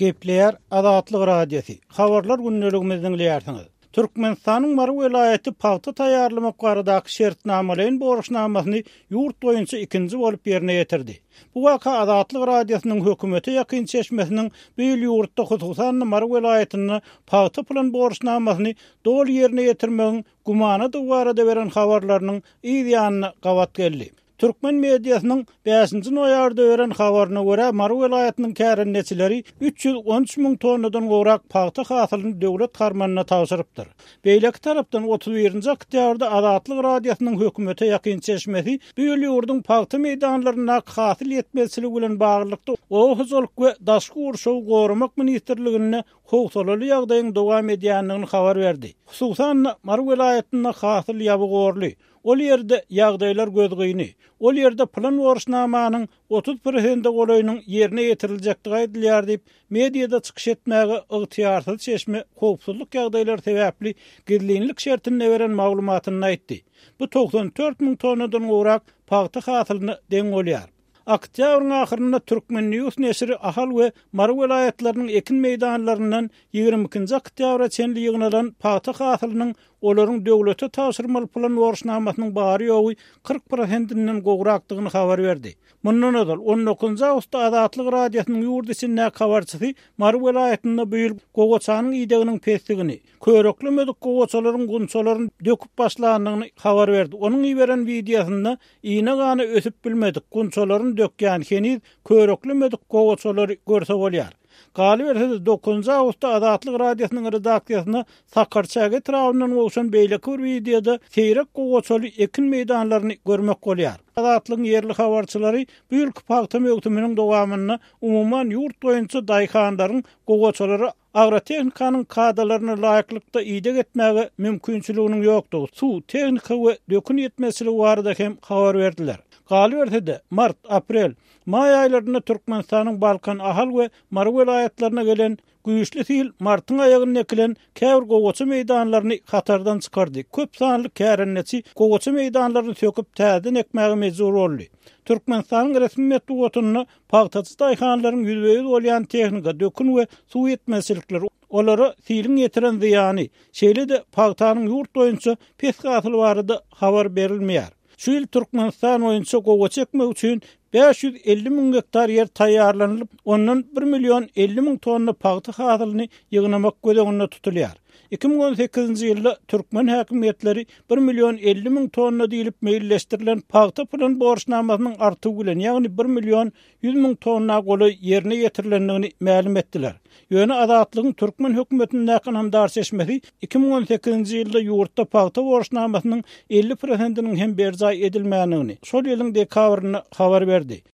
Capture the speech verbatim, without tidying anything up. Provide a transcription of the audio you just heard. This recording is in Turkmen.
Gepleyer Azatlyk radiosi. Habarlar günneligimizden bilýärsiňiz. Türkmenistanyň Marw welaýaty paýta taýýarlamak baradaky şertnamalaryň borçnamasyny ýurt boýunça ikinji bolup ýerine ýetirdi. Bu waka Azatlyk radiosynyň hökümete ýakyn çeşmesiniň beýle ýurtda hususan Marw welaýatyny paýta plan borçnamasyny dol ýerine ýetirmegiň gumana duwarada beren habarlarynyň ýa-da gawat geldi. Türkmen mediasynyň beşinji noýabrda beren habaryna görä Marw welaýatynyň kärenneçileri üç yüz on üç miň tonnadan gowrak paýta hasylyny döwlet karmanyna tapşyrypdyr. Beýleki tarapdan otuz birinji oktýabrda Azatlyk radiosynyň hökümete ýakyn çeşmesi beýle ýurdun paýta meýdanlaryna hasyl ýetmezçiligi bilen baglykda Oğuzoluk we Daşky Urşaw gorumak ministrligine howsalaly ýagdaýyň dowam edýändigini habar berdi. Hususan Marw welaýatyna hasyl ýaby gorly. Ol ýerde ýagdaýlar gözgüýni. Ol ýerde plan borçnamanyň otuz prosent golaýynyň ýerine ýetiriljekdigi aýdylýar diýip mediada çykyş etmäge ygtyýarsyz çeşme howpsuzlyk ýagdaýlary sebäpli gizlinlik şertine beren maglumatyny aýtdy. Bu doksan dört miň tonnadan gowrak paýta hasylyny deň bolýar. Oktýabryň ahyrynda Türkmen News nesri ahal we Marw welaýatlarynyň ekin meýdanlaryndan ýigirmi ikinji oktýabra çenli ýygnalan paýta hasylynyň olaryň döwlete tapşyrmaly plan borçnamasynyň bary ýogy kırk prosentinden gowrakdygyny habar berdi. Mundan öňe on dokuzunji awgustda Azatlyk radiosynyň ýurt içinde habarçysy Marw welaýatyny büýül gowaçanyň ýedeginiň pesdigini, köreklemedik gowaçalaryň gunçalaryny döküp başlandygyny habar berdi. Onuň ýiberen videosynda iýne gany ösüp bilmedik gunçalaryny dökýän heniz köreklemedik gowaçalary görse bolýar. Galy berse dokuzunji awgustda Azatlyk radiosynyň redaksiýasyna Sakarçaga trawynyň bolşan beýleki bir videoda seýrek gowaçaly ekin meýdanlaryny görmek bolýar. Azatlygyň ýerli habarçylary bu ýylky paýta möhküminiň dowamyny umumyň ýurt boýunça daýhanlaryň gowaçalary agrotehnikanyň kadrlaryny laýyklykda ýydyk etmäge mümkinçiliginiň ýokdugy, suw, tehnika we dökün ýetmezçiligi barada hem habar berdiler. Galy berse mart, aprel, may aýlaryna Türkmenistanyň Balkan ahal we Marw welaýatlaryna gelen güýçli sil martyň aýagyny ekilen käwr gowaça meýdanlaryny hatardan çykardy. Köp sanly kärenneçi gowaça meýdanlaryny söküp täzeden ekmäge mejbur boldy. Türkmenistanyň resmi metbugatyny paýtaçy daýhanlaryň ýüzbeýiz bolýan tehnika, dökün we suw ýetmezçilikleri olara silin ýetiren ziýany, şeýle de paýtanyň ýurt boýunça pes hasyly barada habar berilmeýär. Şu ýyl Türkmenistan boýunça gowaça ekmek üçin beş yüz elli miň hektar yer taýýarlanylyp, ondan bir milyon elli miň tonna paýta hasylyny ýygnamak gözeginde tutulýar. iki bin on sekizinji ýylda Türkmen häkimetleri bir milyon elli miň tonna diýilip meýilleşdirilen paýta plan borçnamasynyň artygy bilen, ýagny bir milyon yüz miň tonna goly ýerine ýetirilendigini ma'lum etdiler. Ýöne Azatlygyň Türkmen hökümetiniň näkynamdar seçmesi iki bin on sekizinji ýylda ýurtda paýta borçnamasynyň elli prosentiniň hem berjay edilmänigini şol ýylyň dekabryna habar berdi.